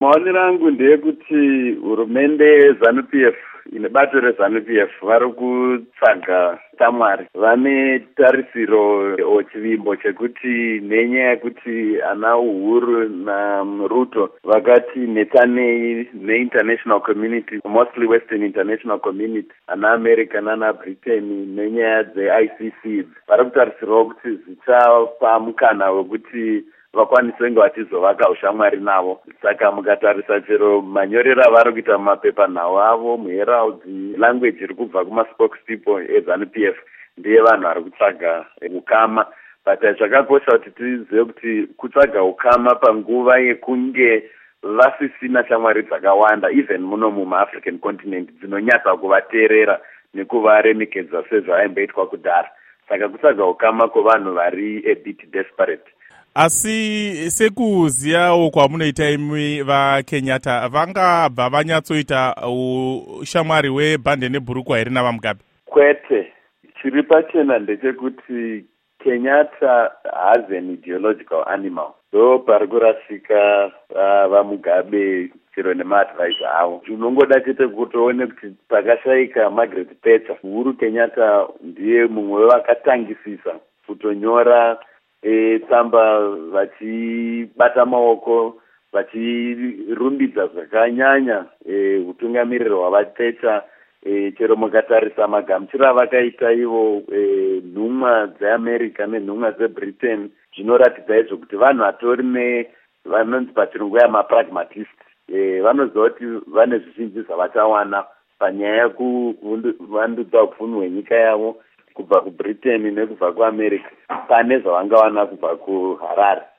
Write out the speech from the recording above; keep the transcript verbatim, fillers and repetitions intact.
Maonero angu ndeyekuti hurumende yeZANU P F inebato reZANU P F vari kutsvaga shamwari. Vane tarisiro chivimbo chekuti nenyaya yekuti ana Uhuru naRuto vakati netanei neInternational Community, mostly Western International Community, ana America nana Britain nenyaya dze-I C C vari kutarisirwa kuti zvichapa mukana wekuti vakwanise kunge vachizovaka ushamwari navo. Saka mukatarisa chero manyorero avari kuita mumapepa nhau avo muherald, language iri kubva kuma-spokespeople eZANU P F ndiye vanhu vari kutsvaga ukama. But zvakakosha kuti tizive kuti kutsvaga ukama panguva yekunge vasisina shamwari dzakawanda even muno muma-African continent dzinonyatsa kuvateerera nekuvaremekedza sezvaimboitwa kudhara. Saka kutsvaga ukama kuvanhu vari a bit desperate. Asi sekuziyawo kwamunoita imi vaKenyatta, vangabva vanyatsoita ushamwari hwebhande nebhurukwa here navaMugabe? Kwete. Chiri pachena ndechekuti Kenyatta has an ideological animal. Ndo pari kurasika uh, vaMugabe chero nemaadvisor avo. Unongoda chete kutoone kuti pakashaika Margaret Thatcher, Uhuru Kenyatta ndiye mumwe wevakatangisisa kutonyora E, tsamba vachibata maoko vachirumbidza zvakanyanya utungamiriri e, hwavaThatcher. E, chero mukatarisa magamuchiro avakaita ivo e, nhumwa dzeAmerica nenhumwa dzeBritain zvinoratidza izvo kuti vanhu vatori ne vanonzi pachirungu yamapragmatist. E, vanoziva kuti vane zvizhinji zvavachawana panyaya yekuvandudza upfumi hwenyika yavo kubva kuBritain nekubva kuAmerica pane zvavangawana kubva kuHarare.